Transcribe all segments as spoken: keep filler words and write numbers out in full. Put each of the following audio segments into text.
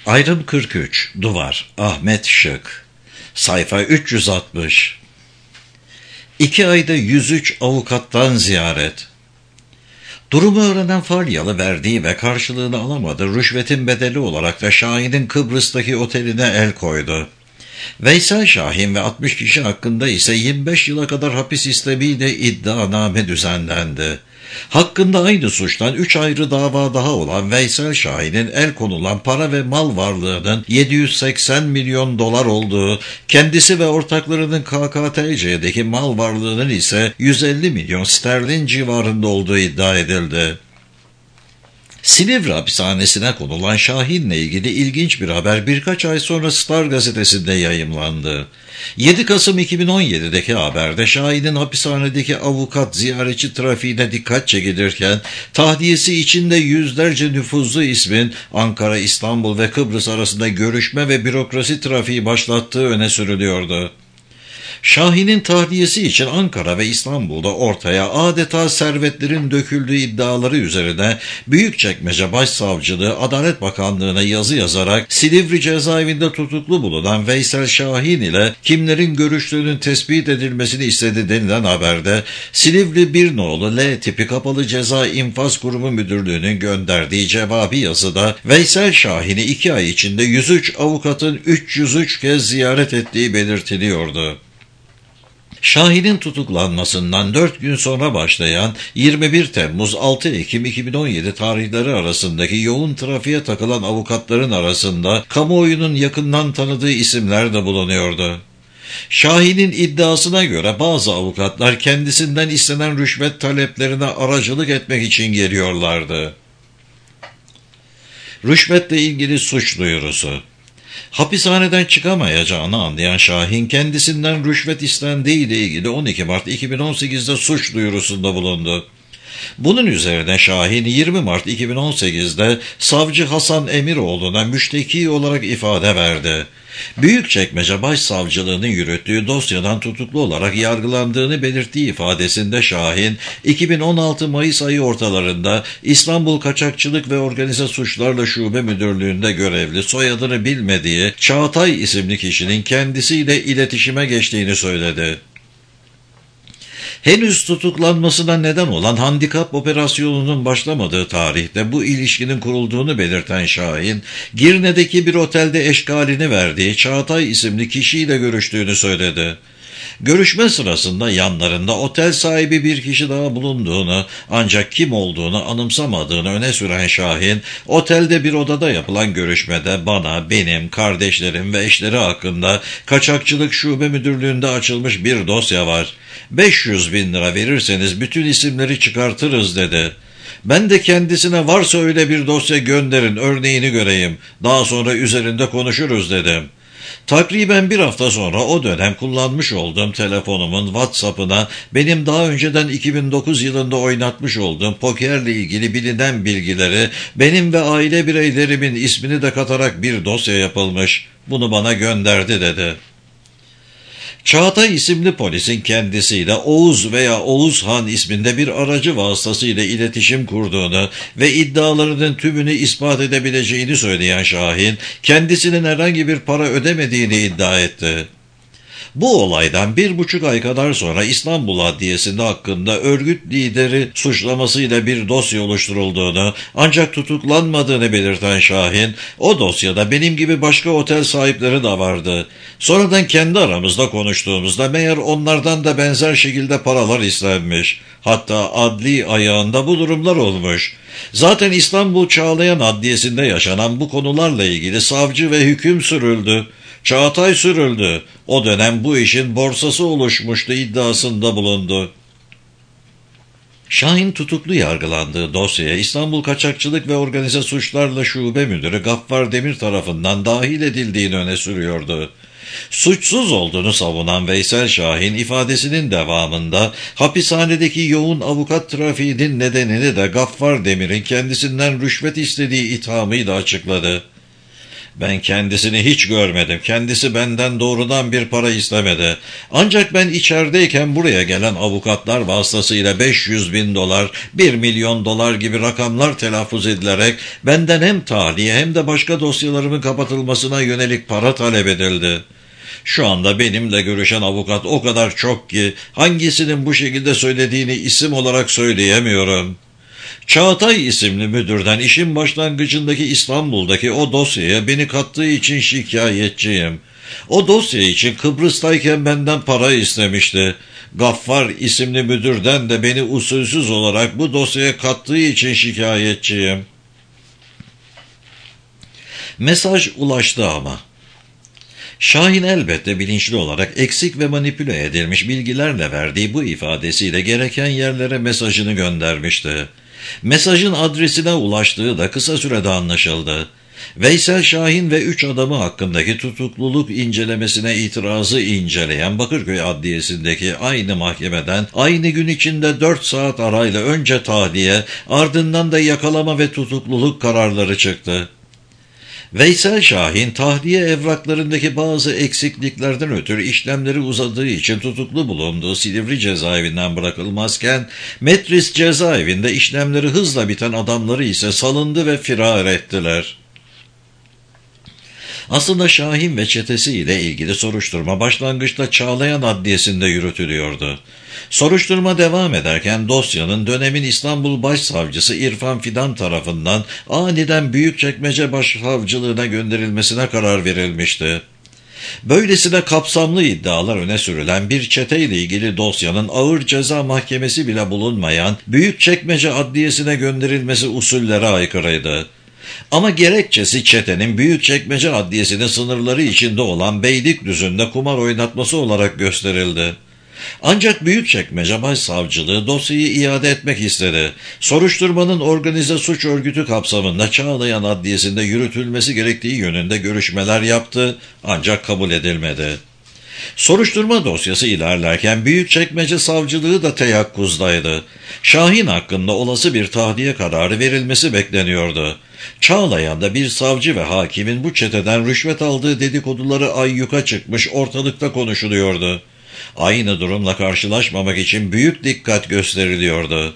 Ayrım kırk üç. Duvar. Ahmet Şık. Sayfa üç yüz altmış. İki ayda yüz üç avukattan ziyaret. Durumu öğrenen Falyalı verdiği ve karşılığını alamadığı rüşvetin bedeli olarak da Şahin'in Kıbrıs'taki oteline el koydu. Veysel Şahin ve altmış kişi hakkında ise yirmi beş yıla kadar hapis istemiyle iddianame düzenlendi. Hakkında aynı suçtan üç ayrı dava daha olan Veysel Şahin'in el konulan para ve mal varlığının yedi yüz seksen milyon dolar olduğu, kendisi ve ortaklarının K K T C'deki mal varlığının ise yüz elli milyon sterlin civarında olduğu iddia edildi. Silivri hapishanesine konulan Şahin'le ilgili ilginç bir haber birkaç ay sonra Star gazetesinde yayımlandı. yedi Kasım iki bin on yedi'deki haberde Şahin'in hapishanedeki avukat ziyaretçi trafiğine dikkat çekilirken tahdiyesi içinde yüzlerce nüfuzlu ismin Ankara, İstanbul ve Kıbrıs arasında görüşme ve bürokrasi trafiği başlattığı öne sürülüyordu. Şahin'in tahliyesi için Ankara ve İstanbul'da ortaya adeta servetlerin döküldüğü iddiaları üzerine Büyükçekmece Başsavcılığı Adalet Bakanlığı'na yazı yazarak Silivri cezaevinde tutuklu bulunan Veysel Şahin ile kimlerin görüştüğünün tespit edilmesini istedi denilen haberde Silivri bir nolu L tipi Kapalı Ceza İnfaz Kurumu Müdürlüğü'nün gönderdiği cevabi yazıda Veysel Şahin'i iki ay içinde yüz üç avukatın üç yüz üç kez ziyaret ettiği belirtiliyordu. Şahin'in tutuklanmasından dört gün sonra başlayan yirmi bir Temmuz altı Ekim iki bin on yedi tarihleri arasındaki yoğun trafiğe takılan avukatların arasında kamuoyunun yakından tanıdığı isimler de bulunuyordu. Şahin'in iddiasına göre bazı avukatlar kendisinden istenen rüşvet taleplerine aracılık etmek için geliyorlardı. Rüşvetle ilgili suç duyurusu. Hapishaneden çıkamayacağını anlayan Şahin kendisinden rüşvet istendiği ile ilgili on iki Mart iki bin on sekiz'de suç duyurusunda bulundu. Bunun üzerine Şahin yirmi Mart iki bin on sekiz'de savcı Hasan Emiroğlu'na müşteki olarak ifade verdi. Büyükçekmece Başsavcılığı'nın yürüttüğü dosyadan tutuklu olarak yargılandığını belirttiği ifadesinde Şahin, iki bin on altı Mayıs ayı ortalarında İstanbul Kaçakçılık ve Organize Suçlarla Şube Müdürlüğü'nde görevli soyadını bilmediği Çağatay isimli kişinin kendisiyle iletişime geçtiğini söyledi. Henüz tutuklanmasına neden olan handikap operasyonunun başlamadığı tarihte bu ilişkinin kurulduğunu belirten Şahin, Girne'deki bir otelde eşkalini verdiği Çağatay isimli kişiyle görüştüğünü söyledi. Görüşme sırasında yanlarında otel sahibi bir kişi daha bulunduğunu ancak kim olduğunu anımsamadığını öne süren Şahin, otelde bir odada yapılan görüşmede bana, benim, kardeşlerim ve eşleri hakkında Kaçakçılık Şube Müdürlüğü'nde açılmış bir dosya var. beş yüz bin lira verirseniz bütün isimleri çıkartırız dedi. Ben de kendisine varsa öyle bir dosya gönderin, örneğini göreyim, daha sonra üzerinde konuşuruz dedim. Takriben bir hafta sonra o dönem kullanmış olduğum telefonumun WhatsApp'ına benim daha önceden iki bin dokuz yılında oynatmış olduğum pokerle ilgili bilinen bilgileri, benim ve aile bireylerimin ismini de katarak bir dosya yapılmış. Bunu bana gönderdi dedi. Çağatay isimli polisin kendisiyle Oğuz veya Oğuzhan isminde bir aracı vasıtasıyla iletişim kurduğunu ve iddialarının tümünü ispat edebileceğini söyleyen Şahin, kendisinin herhangi bir para ödemediğini iddia etti. Bu olaydan bir buçuk ay kadar sonra İstanbul Adliyesi'nde hakkında örgüt lideri suçlamasıyla bir dosya oluşturulduğunu ancak tutuklanmadığını belirten Şahin, o dosyada benim gibi başka otel sahipleri de vardı. Sonradan kendi aramızda konuştuğumuzda meğer onlardan da benzer şekilde paralar istenmiş. Hatta adli ayağında bu durumlar olmuş. Zaten İstanbul Çağlayan Adliyesi'nde yaşanan bu konularla ilgili savcı ve hüküm sürüldü. Çağatay sürüldü. O dönem bu işin borsası oluşmuştu iddiasında bulundu. Şahin tutuklu yargılandığı dosyaya İstanbul Kaçakçılık ve Organize Suçlarla Şube Müdürü Gaffar Demir tarafından dahil edildiğini öne sürüyordu. Suçsuz olduğunu savunan Veysel Şahin ifadesinin devamında hapishanedeki yoğun avukat trafiğinin nedenini de Gaffar Demir'in kendisinden rüşvet istediği ithamıyla açıkladı. Ben kendisini hiç görmedim. Kendisi benden doğrudan bir para istemedi. Ancak ben içerideyken buraya gelen avukatlar vasıtasıyla beş yüz bin dolar, bir milyon dolar gibi rakamlar telaffuz edilerek benden hem tahliye hem de başka dosyalarımın kapatılmasına yönelik para talep edildi. Şu anda benimle görüşen avukat o kadar çok ki hangisinin bu şekilde söylediğini isim olarak söyleyemiyorum. Çağatay isimli müdürden işin başlangıcındaki İstanbul'daki o dosyaya beni kattığı için şikayetçiyim. O dosya için Kıbrıs'tayken benden para istemişti. Gaffar isimli müdürden de beni usulsüz olarak bu dosyaya kattığı için şikayetçiyim. Mesaj ulaştı ama. Şahin elbette bilinçli olarak eksik ve manipüle edilmiş bilgilerle verdiği bu ifadesiyle gereken yerlere mesajını göndermişti. Mesajın adresine ulaştığı da kısa sürede anlaşıldı. Veysel Şahin ve üç adamı hakkındaki tutukluluk incelemesine itirazı inceleyen Bakırköy Adliyesi'ndeki aynı mahkemeden aynı gün içinde dört saat arayla önce tahliye, ardından da yakalama ve tutukluluk kararları çıktı. Veysel Şahin, tahliye evraklarındaki bazı eksikliklerden ötürü işlemleri uzadığı için tutuklu bulunduğu Silivri cezaevinden bırakılmazken, Metris cezaevinde işlemleri hızla biten adamları ise salındı ve firar ettiler. Aslında Şahin ve çetesi ile ilgili soruşturma başlangıçta Çağlayan Adliyesi'nde yürütülüyordu. Soruşturma devam ederken dosyanın dönemin İstanbul Başsavcısı İrfan Fidan tarafından aniden Büyükçekmece Başsavcılığına gönderilmesine karar verilmişti. Böylesine kapsamlı iddialar öne sürülen bir çeteyle ilgili dosyanın ağır ceza mahkemesi bile bulunmayan Büyükçekmece Adliyesi'ne gönderilmesi usullere aykırıydı. Ama gerekçesi çetenin Büyükçekmece Adliyesi'nin sınırları içinde olan Beylikdüzü'nde kumar oynatması olarak gösterildi. Ancak Büyükçekmece Başsavcılığı dosyayı iade etmek istedi. Soruşturmanın organize suç örgütü kapsamında Çağlayan Adliyesi'nde yürütülmesi gerektiği yönünde görüşmeler yaptı, ancak kabul edilmedi. Soruşturma dosyası ilerlerken Büyükçekmece Savcılığı da teyakkuzdaydı. Şahin hakkında olası bir tahliye kararı verilmesi bekleniyordu. Çağlayan'da bir savcı ve hakimin bu çeteden rüşvet aldığı dedikoduları ayyuka çıkmış, ortalıkta konuşuluyordu. Aynı durumla karşılaşmamak için büyük dikkat gösteriliyordu.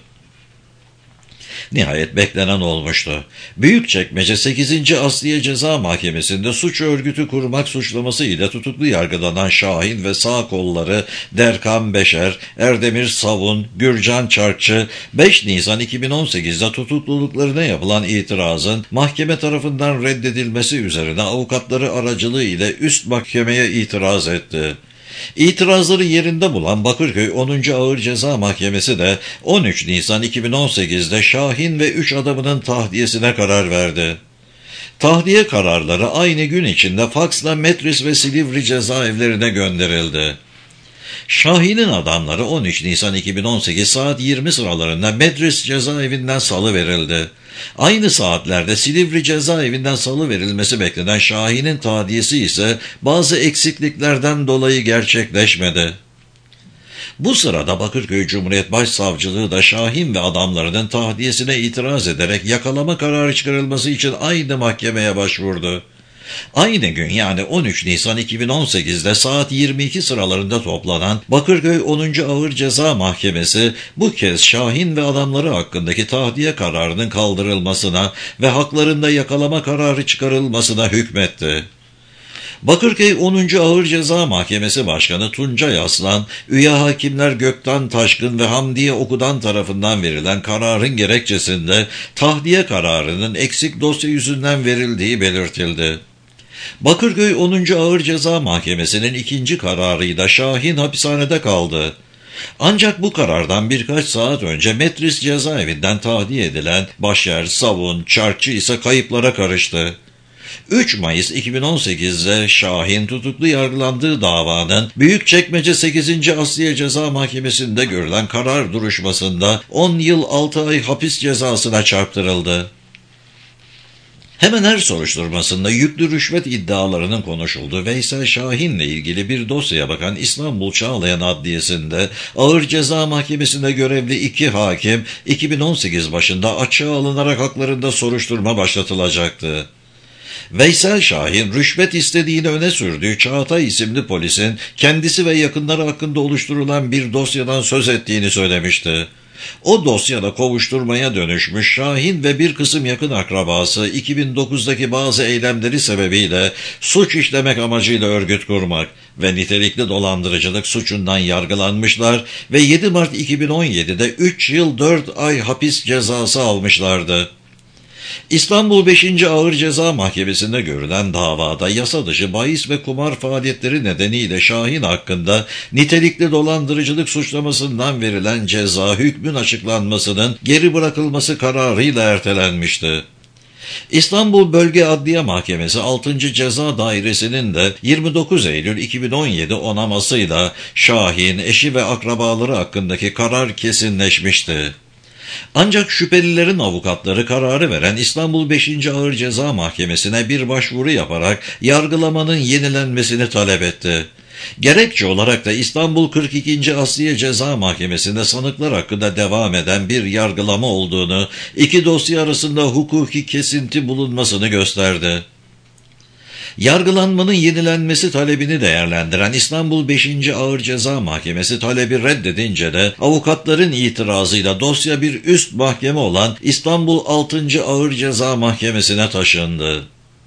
Nihayet beklenen olmuştu. Büyükçekmece sekizinci Asliye Ceza Mahkemesi'nde suç örgütü kurmak suçlaması ile tutuklu yargılanan Şahin ve sağ kolları Derkan Beşer, Erdemir Savun, Gürcan Çarkçı, beş Nisan iki bin on sekizde tutukluluklarına yapılan itirazın mahkeme tarafından reddedilmesi üzerine avukatları aracılığı ile üst mahkemeye itiraz etti. İtirazları yerinde bulan Bakırköy onuncu Ağır Ceza Mahkemesi de on üç Nisan iki bin on sekizde Şahin ve üç adamının tahliyesine karar verdi. Tahliye kararları aynı gün içinde faksla Metris ve Silivri cezaevlerine gönderildi. Şahin'in adamları on üç Nisan iki bin on sekiz saat yirmi sıralarında Metris cezaevinden salıverildi. Aynı saatlerde Silivri cezaevinden salıverilmesi beklenen Şahin'in tahliyesi ise bazı eksikliklerden dolayı gerçekleşmedi. Bu sırada Bakırköy Cumhuriyet Başsavcılığı da Şahin ve adamlarının tahliyesine itiraz ederek yakalama kararı çıkarılması için aynı mahkemeye başvurdu. Aynı gün yani on üç Nisan iki bin on sekizde saat yirmi iki sıralarında toplanan Bakırköy onuncu Ağır Ceza Mahkemesi bu kez Şahin ve adamları hakkındaki tahliye kararının kaldırılmasına ve haklarında yakalama kararı çıkarılmasına hükmetti. Bakırköy onuncu Ağır Ceza Mahkemesi Başkanı Tuncay Aslan, üye hakimler Gökten Taşkın ve Hamdiye Okudan tarafından verilen kararın gerekçesinde tahliye kararının eksik dosya yüzünden verildiği belirtildi. Bakırköy onuncu Ağır Ceza Mahkemesi'nin ikinci kararıyla Şahin hapishanede kaldı. Ancak bu karardan birkaç saat önce Metris cezaevinden tahliye edilen Başer, Savun, Çarkçı ise kayıplara karıştı. üç Mayıs iki bin on sekizde Şahin tutuklu yargılandığı davanın Büyükçekmece sekizinci Asliye Ceza Mahkemesi'nde görülen karar duruşmasında on yıl altı ay hapis cezasına çarptırıldı. Hemen her soruşturmasında yüklü rüşvet iddialarının konuşulduğu Veysel Şahin'le ilgili bir dosyaya bakan İstanbul Çağlayan Adliyesi'nde Ağır Ceza Mahkemesi'nde görevli iki hakim iki bin on sekiz başında açığa alınarak haklarında soruşturma başlatılacaktı. Veysel Şahin, rüşvet istediğini öne sürdüğü Çağatay isimli polisin kendisi ve yakınları hakkında oluşturulan bir dosyadan söz ettiğini söylemişti. O dosyada kovuşturmaya dönüşmüş Şahin ve bir kısım yakın akrabası iki bin dokuzdaki bazı eylemleri sebebiyle suç işlemek amacıyla örgüt kurmak ve nitelikli dolandırıcılık suçundan yargılanmışlar ve yedi Mart iki bin on yedi'de üç yıl dört ay hapis cezası almışlardı. İstanbul beşinci Ağır Ceza Mahkemesi'nde görülen davada yasa dışı bahis ve kumar faaliyetleri nedeniyle Şahin hakkında nitelikli dolandırıcılık suçlamasından verilen ceza hükmün açıklanmasının geri bırakılması kararıyla ertelenmişti. İstanbul Bölge Adliye Mahkemesi altıncı Ceza Dairesi'nin de yirmi dokuz Eylül iki bin on yedi onamasıyla Şahin, eşi ve akrabaları hakkındaki karar kesinleşmişti. Ancak şüphelilerin avukatları kararı veren İstanbul beşinci Ağır Ceza Mahkemesi'ne bir başvuru yaparak yargılamanın yenilenmesini talep etti. Gerekçe olarak da İstanbul kırk ikinci Asliye Ceza Mahkemesi'nde sanıklar hakkında devam eden bir yargılama olduğunu, iki dosya arasında hukuki kesinti bulunmasını gösterdi. Yargılanmanın yenilenmesi talebini değerlendiren İstanbul beşinci Ağır Ceza Mahkemesi talebi reddedince de avukatların itirazıyla dosya bir üst mahkeme olan İstanbul altıncı Ağır Ceza Mahkemesi'ne taşındı.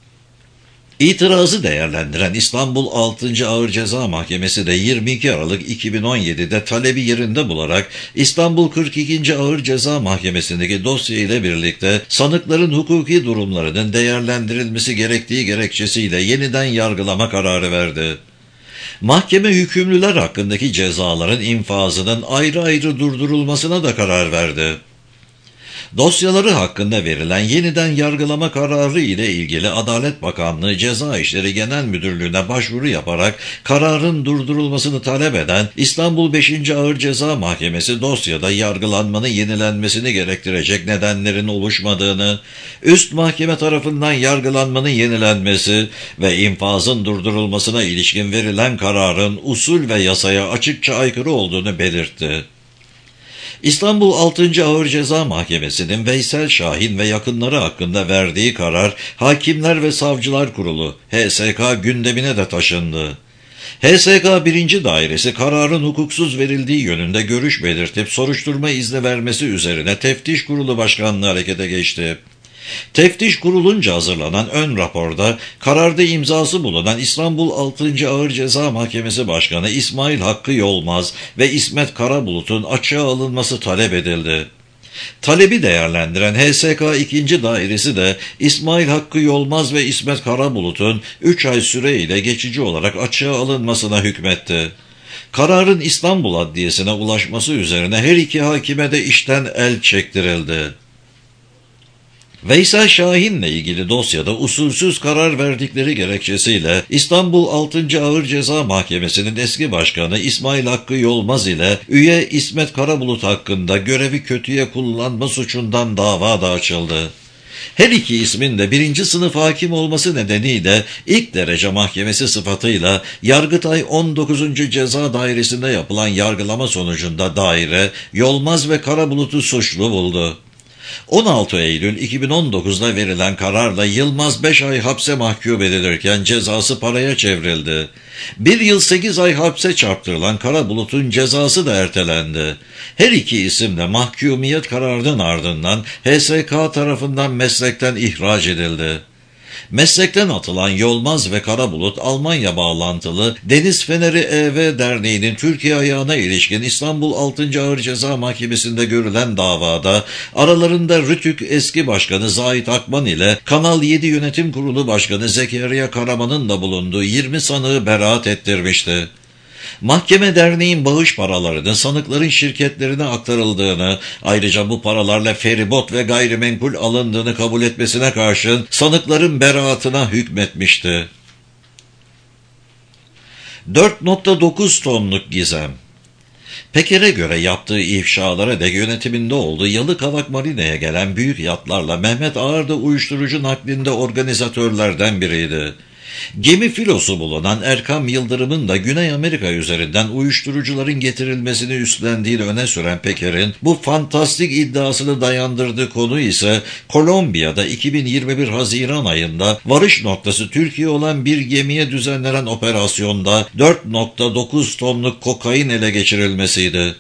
İtirazı değerlendiren İstanbul altıncı Ağır Ceza Mahkemesi de yirmi iki Aralık iki bin on yedi'de talebi yerinde bularak İstanbul kırk ikinci Ağır Ceza Mahkemesi'ndeki dosya ile birlikte sanıkların hukuki durumlarının değerlendirilmesi gerektiği gerekçesiyle yeniden yargılama kararı verdi. Mahkeme hükümlüler hakkındaki cezaların infazının ayrı ayrı durdurulmasına da karar verdi. Dosyaları hakkında verilen yeniden yargılama kararı ile ilgili Adalet Bakanlığı Ceza İşleri Genel Müdürlüğü'ne başvuru yaparak kararın durdurulmasını talep eden İstanbul beşinci Ağır Ceza Mahkemesi dosyada yargılanmanın yenilenmesini gerektirecek nedenlerin oluşmadığını, üst mahkeme tarafından yargılanmanın yenilenmesi ve infazın durdurulmasına ilişkin verilen kararın usul ve yasaya açıkça aykırı olduğunu belirtti. İstanbul altıncı Ağır Ceza Mahkemesi'nin Veysel Şahin ve yakınları hakkında verdiği karar Hakimler ve Savcılar Kurulu H S K gündemine de taşındı. H S K birinci Dairesi kararın hukuksuz verildiği yönünde görüş belirtip soruşturma izni vermesi üzerine Teftiş Kurulu Başkanlığı harekete geçti. Teftiş kurulunca hazırlanan ön raporda kararda imzası bulunan İstanbul altıncı Ağır Ceza Mahkemesi Başkanı İsmail Hakkı Yolmaz ve İsmet Karabulut'un açığa alınması talep edildi. Talebi değerlendiren H S K ikinci Dairesi de İsmail Hakkı Yolmaz ve İsmet Karabulut'un üç ay süreyle geçici olarak açığa alınmasına hükmetti. Kararın İstanbul Adliyesi'ne ulaşması üzerine her iki hakime de işten el çektirildi. Veysel Şahin'le ilgili dosyada usulsüz karar verdikleri gerekçesiyle İstanbul altıncı Ağır Ceza Mahkemesi'nin eski başkanı İsmail Hakkı Yolmaz ile üye İsmet Karabulut hakkında görevi kötüye kullanma suçundan dava da açıldı. Her iki ismin de birinci sınıf hakim olması nedeniyle ilk derece mahkemesi sıfatıyla Yargıtay on dokuzuncu Ceza Dairesi'nde yapılan yargılama sonucunda daire Yolmaz ve Karabulut'u suçlu buldu. on altı Eylül iki bin on dokuz'da verilen kararla Yılmaz beş ay hapse mahkum edilirken cezası paraya çevrildi. bir yıl sekiz ay hapse çarptırılan Karabulut'un cezası da ertelendi. Her iki isim de mahkumiyet kararının ardından H S K tarafından meslekten ihraç edildi. Meslekten atılan Yolmaz ve Karabulut, Almanya bağlantılı Deniz Feneri E V Derneği'nin Türkiye ayağına ilişkin İstanbul altıncı Ağır Ceza Mahkemesi'nde görülen davada aralarında RTÜK eski başkanı Zahit Akman ile Kanal yedi Yönetim Kurulu Başkanı Zekeriya Karaman'ın da bulunduğu yirmi sanığı beraat ettirmişti. Mahkeme derneğin bağış paralarının sanıkların şirketlerine aktarıldığını, ayrıca bu paralarla feribot ve gayrimenkul alındığını kabul etmesine karşın sanıkların beraatına hükmetmişti. dört nokta dokuz tonluk gizem. Peker'e göre yaptığı ifşalara dek yönetiminde olduğu Yalıkavak Marina'ya gelen büyük yatlarla Mehmet Ağar da uyuşturucu naklinde organizatörlerden biriydi. Gemi filosu bulunan Erkam Yıldırım'ın da Güney Amerika üzerinden uyuşturucuların getirilmesini üstlendiğini öne süren Peker'in bu fantastik iddiasını dayandırdığı konu ise Kolombiya'da iki bin yirmi bir Haziran ayında varış noktası Türkiye olan bir gemiye düzenlenen operasyonda dört nokta dokuz tonluk kokain ele geçirilmesiydi.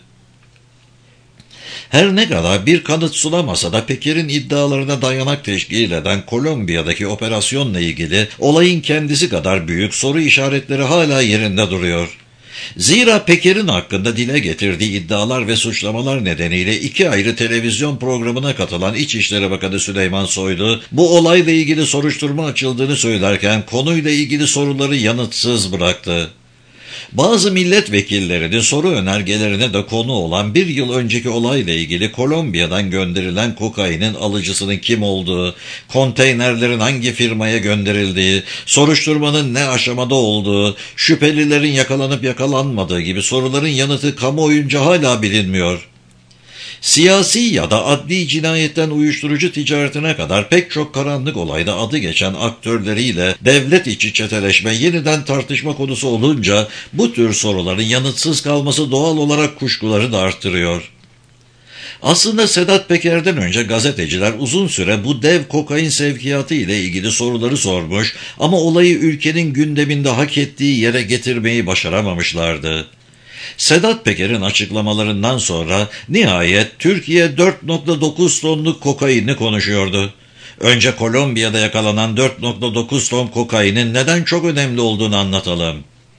Her ne kadar bir kanıt sunamasa da Peker'in iddialarına dayanak teşkil eden Kolombiya'daki operasyonla ilgili olayın kendisi kadar büyük soru işaretleri hala yerinde duruyor. Zira Peker'in hakkında dile getirdiği iddialar ve suçlamalar nedeniyle iki ayrı televizyon programına katılan İçişleri Bakanı Süleyman Soylu, bu olayla ilgili soruşturma açıldığını söylerken konuyla ilgili soruları yanıtsız bıraktı. Bazı milletvekillerinin soru önergelerine de konu olan bir yıl önceki olayla ilgili Kolombiya'dan gönderilen kokainin alıcısının kim olduğu, konteynerlerin hangi firmaya gönderildiği, soruşturmanın ne aşamada olduğu, şüphelilerin yakalanıp yakalanmadığı gibi soruların yanıtı kamuoyunca hala bilinmiyor. Siyasi ya da adli cinayetten uyuşturucu ticaretine kadar pek çok karanlık olayda adı geçen aktörleriyle devlet içi çeteleşme yeniden tartışma konusu olunca bu tür soruların yanıtsız kalması doğal olarak kuşkuları da arttırıyor. Aslında Sedat Peker'den önce gazeteciler uzun süre bu dev kokain sevkiyatı ile ilgili soruları sormuş ama olayı ülkenin gündeminde hak ettiği yere getirmeyi başaramamışlardı. Sedat Peker'in açıklamalarından sonra nihayet Türkiye dört nokta dokuz tonluk kokaini konuşuyordu. Önce Kolombiya'da yakalanan dört nokta dokuz ton kokainin neden çok önemli olduğunu anlatalım.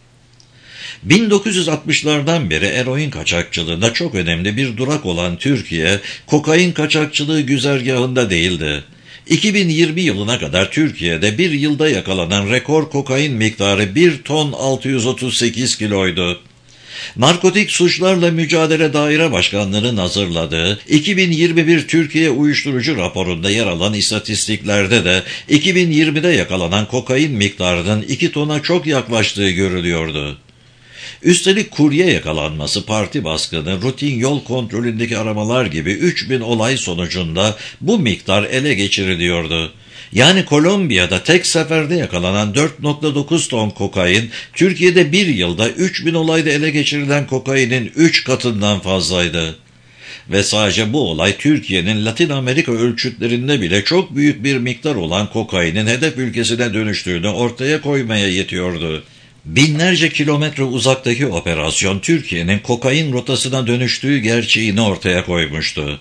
bin dokuz yüz altmışlardan beri eroin kaçakçılığında çok önemli bir durak olan Türkiye, kokain kaçakçılığı güzergahında değildi. iki bin yirmi yılına kadar Türkiye'de bir yılda yakalanan rekor kokain miktarı bir ton altı yüz otuz sekiz kiloydu. Narkotik Suçlarla Mücadele Daire Başkanlığı'nın hazırladığı iki bin yirmi bir Türkiye Uyuşturucu raporunda yer alan istatistiklerde de iki bin yirmide yakalanan kokain miktarının iki tona çok yaklaştığı görülüyordu. Üstelik kurye yakalanması, parti baskını, rutin yol kontrolündeki aramalar gibi üç bin olay sonucunda bu miktar ele geçiriliyordu. Yani Kolombiya'da tek seferde yakalanan dört nokta dokuz ton kokain, Türkiye'de bir yılda üç bin olayda ele geçirilen kokainin üç katından fazlaydı. Ve sadece bu olay Türkiye'nin Latin Amerika ölçütlerinde bile çok büyük bir miktar olan kokainin hedef ülkesine dönüştüğünü ortaya koymaya yetiyordu. Binlerce kilometre uzaktaki operasyon Türkiye'nin kokain rotasına dönüştüğü gerçeğini ortaya koymuştu.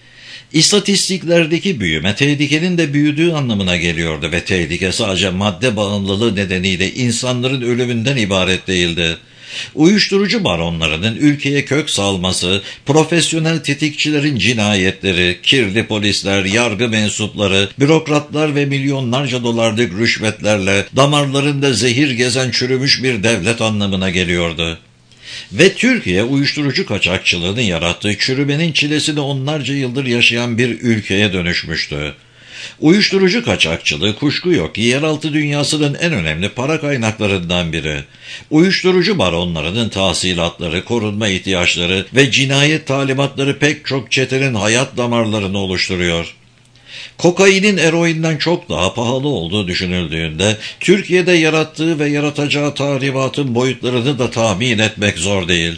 İstatistiklerdeki büyüme tehlikenin de büyüdüğü anlamına geliyordu ve tehlike sadece madde bağımlılığı nedeniyle insanların ölümünden ibaret değildi. Uyuşturucu baronlarının ülkeye kök salması, profesyonel tetikçilerin cinayetleri, kirli polisler, yargı mensupları, bürokratlar ve milyonlarca dolarlık rüşvetlerle damarlarında zehir gezen çürümüş bir devlet anlamına geliyordu. Ve Türkiye uyuşturucu kaçakçılığının yarattığı çürümenin çilesini onlarca yıldır yaşayan bir ülkeye dönüşmüştü. Uyuşturucu kaçakçılığı kuşku yok ki yeraltı dünyasının en önemli para kaynaklarından biri. Uyuşturucu baronlarının tahsilatları, korunma ihtiyaçları ve cinayet talimatları pek çok çetenin hayat damarlarını oluşturuyor. Kokainin eroinden çok daha pahalı olduğu düşünüldüğünde Türkiye'de yarattığı ve yaratacağı tahribatın boyutlarını da tahmin etmek zor değil.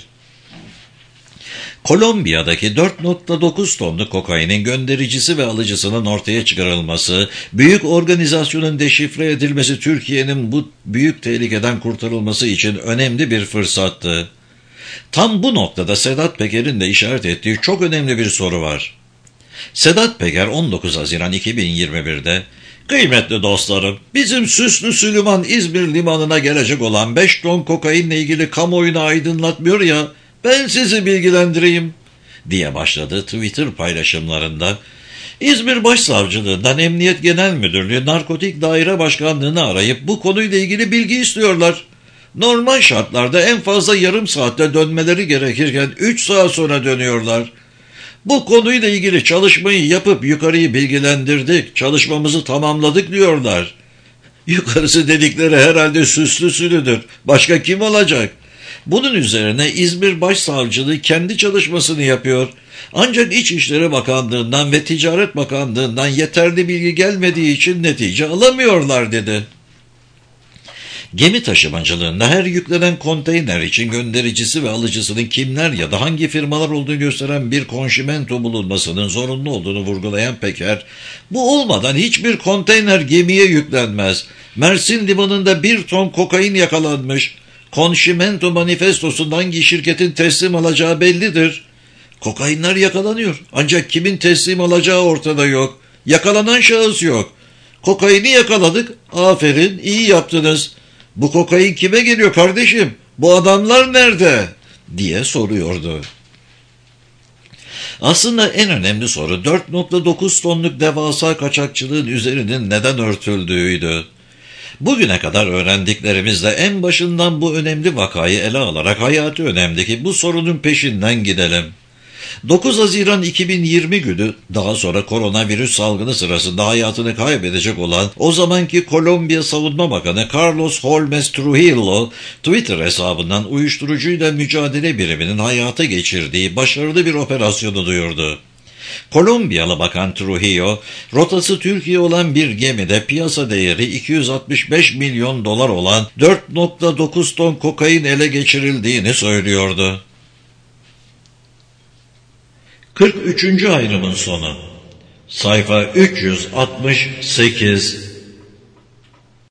Kolombiya'daki dört nokta dokuz tonluk kokainin göndericisi ve alıcısının ortaya çıkarılması, büyük organizasyonun deşifre edilmesi Türkiye'nin bu büyük tehlikeden kurtarılması için önemli bir fırsattı. Tam bu noktada Sedat Peker'in de işaret ettiği çok önemli bir soru var. Sedat Peker on dokuz Haziran iki bin yirmi bir'de "Kıymetli dostlarım, bizim Süslü Süleyman İzmir limanına gelecek olan beş ton kokainle ilgili kamuoyunu aydınlatmıyor ya, ben sizi bilgilendireyim" diye başladığı Twitter paylaşımlarında İzmir Başsavcılığından Emniyet Genel Müdürlüğü Narkotik Daire Başkanlığı'nı arayıp bu konuyla ilgili bilgi istiyorlar. Normal şartlarda en fazla yarım saatte dönmeleri gerekirken üç saat sonra dönüyorlar. Bu konuyla ilgili çalışmayı yapıp yukarıyı bilgilendirdik, çalışmamızı tamamladık diyorlar. Yukarısı dedikleri herhalde Süslü Sülü'dür. Başka kim olacak? Bunun üzerine İzmir Başsavcılığı kendi çalışmasını yapıyor. Ancak İçişleri Bakanlığı'ndan ve Ticaret Bakanlığı'ndan yeterli bilgi gelmediği için netice alamıyorlar dedi. Gemi taşımacılığında her yüklenen konteyner için göndericisi ve alıcısının kimler ya da hangi firmalar olduğunu gösteren bir konşimento bulunmasının zorunlu olduğunu vurgulayan Peker, bu olmadan hiçbir konteyner gemiye yüklenmez. Mersin limanında bir ton kokain yakalanmış. Konşimento manifestosundan hangi şirketin teslim alacağı bellidir. Kokainler yakalanıyor. Ancak kimin teslim alacağı ortada yok. Yakalanan şahıs yok. Kokaini yakaladık. Aferin, iyi yaptınız. Bu kokain kime geliyor kardeşim? Bu adamlar nerede? Diye soruyordu. Aslında en önemli soru dört nokta dokuz tonluk devasa kaçakçılığın üzerinin neden örtüldüğüydü. Bugüne kadar öğrendiklerimizle en başından bu önemli vakayı ele alarak hayati önemdeki bu sorunun peşinden gidelim. dokuz Haziran iki bin yirmi günü daha sonra koronavirüs salgını sırasında hayatını kaybedecek olan o zamanki Kolombiya Savunma Bakanı Carlos Holmes Trujillo Twitter hesabından uyuşturucuyla mücadele biriminin hayata geçirdiği başarılı bir operasyonu duyurdu. Kolombiyalı Bakan Trujillo, rotası Türkiye olan bir gemide piyasa değeri iki yüz altmış beş milyon dolar olan dört nokta dokuz ton kokain ele geçirildiğini söylüyordu. kırk üçüncü ayrımın sonu. Sayfa üç yüz altmış sekiz.